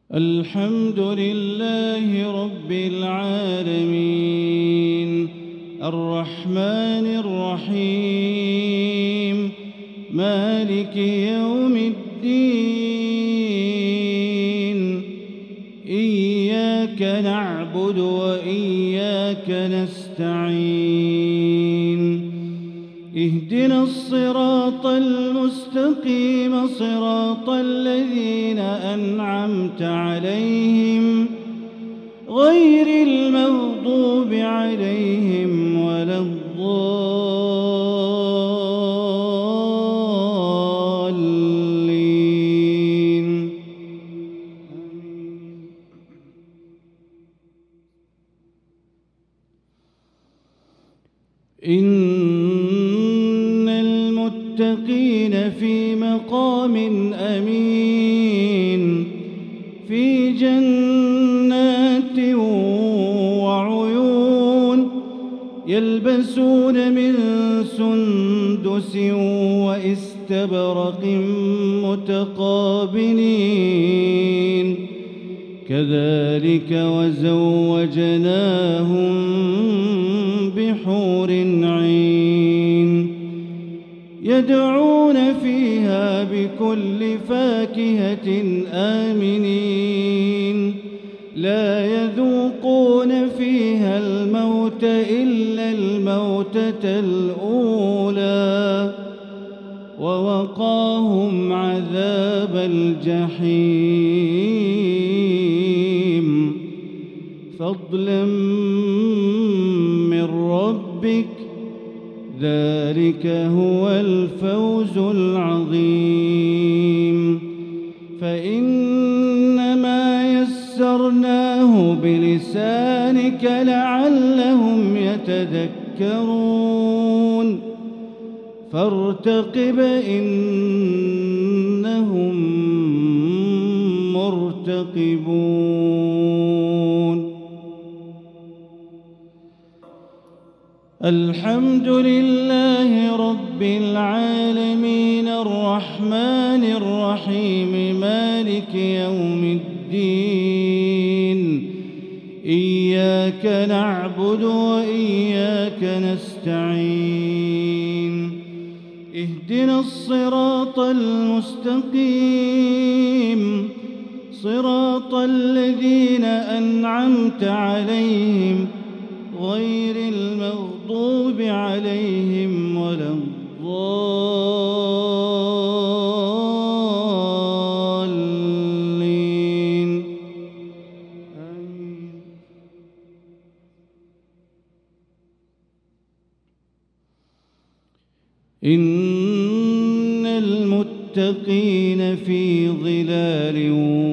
الحمد لله رب العالمين الرحمن الرحيم مالك يوم الدين إياك نعبد وإياك نستعين اهدنا الصراط المستقيم صراط الذين أنعمت عليهم غير المغضوب عليهم ولا الضالين إن المتقين في مقام أمين في جنات وعيون يلبسون من سندس وإستبرق متقابلين كذلك وزوجناهم بحور عين يدعون فيها بكل فاكهة آمنين لا يذوقون فيها الموت إلا الموتة الأولى ووقاهم عذاب الجحيم فضلا من ربك ذلك هو الفوز العظيم فإنما يسرناه بلسانك لعلهم يتذكرون فارتقب إنهم مرتقبون الحمد لله رب العالمين الرحمن الرحيم مالك يوم الدين إياك نعبد وإياك نستعين اهدنا الصراط المستقيم صراط الذين أنعمت عليهم غير المغضوب عليهم ولا الضالين آمين. إن المتقين في ظلال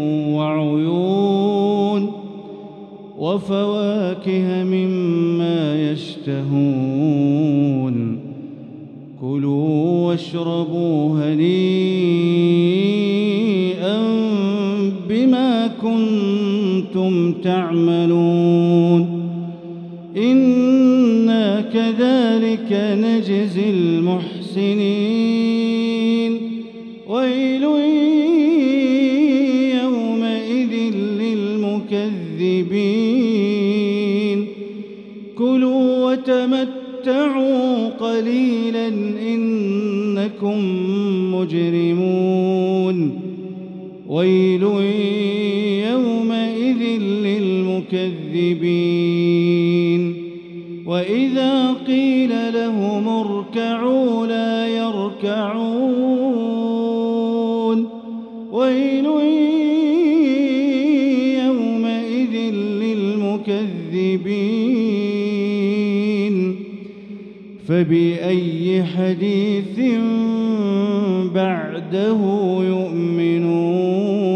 وعيون وفواكه مما يشتهون كلوا واشربوا هنيئا بما كنتم تعملون إنا كذلك نجزي المحسنين ويل يومئذ للمكذبين كلوا وتمتعوا قليلا إنكم مجرمون ويل يومئذ للمكذبين وإذا قيل لهم اركعوا لا يركعون ويل يومئذ للمكذبين فبأي حديث بعده يؤمنون